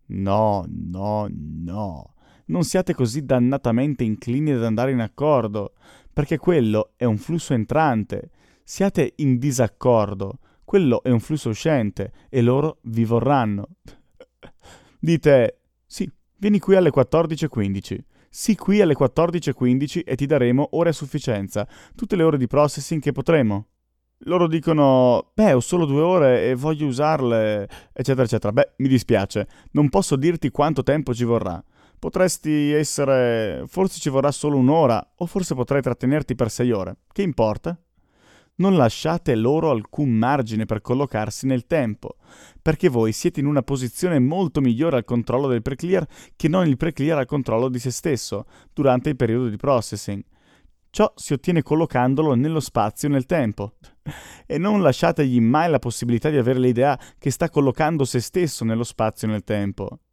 No, no, no. Non siate così dannatamente inclini ad andare in accordo, perché quello è un flusso entrante. Siate in disaccordo, quello è un flusso uscente e loro vi vorranno. Dite, sì, vieni qui alle 14:15. Sì, qui alle 14:15 e ti daremo ore a sufficienza, tutte le ore di processing che potremo. Loro dicono, beh, ho solo 2 ore e voglio usarle, eccetera, eccetera. Beh, mi dispiace, non posso dirti quanto tempo ci vorrà. Potresti essere, forse ci vorrà solo 1 ora, o forse potrai trattenerti per 6 ore. Che importa? Non lasciate loro alcun margine per collocarsi nel tempo, perché voi siete in una posizione molto migliore al controllo del pre-clear che non il pre-clear al controllo di se stesso durante il periodo di processing. Ciò si ottiene collocandolo nello spazio e nel tempo. E non lasciategli mai la possibilità di avere l'idea che sta collocando se stesso nello spazio e nel tempo.